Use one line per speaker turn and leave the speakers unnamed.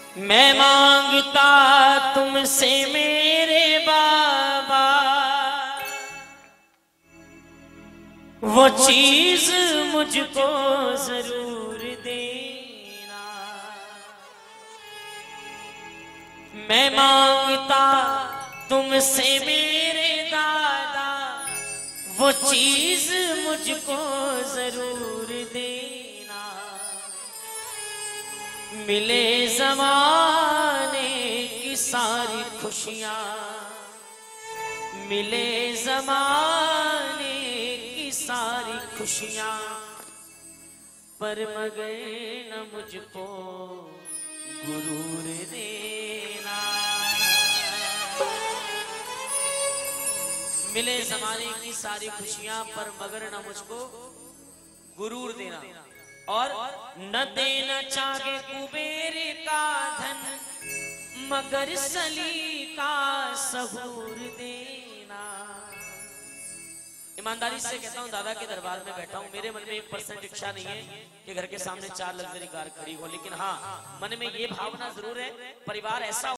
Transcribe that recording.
मैं मांगता तुमसे मेरे बाबा वो चीज मुझको जरूर देना। मैं मांगता तुमसे मेरे दादा वो चीज मुझको जरूर देना। मिले ज़माने की सारी खुशियाँ, मिले ज़माने की सारी खुशियाँ, पर मगर न मुझको गुरूर देना। मिले ज़माने की सारी खुशियाँ, पर मगर न मुझको गुरूर देना। और न देना चाहे कुबेर का धन, मगर सली का सहूर देना। ईमानदारी से कहता हूँ, दादा के दरबार में बैठा हूँ, मेरे मन में 1% इच्छा नहीं है कि घर के सामने 4 लग्जरी कार खड़ी हो, लेकिन हाँ मन में ये भावना जरूर है, परिवार ऐसा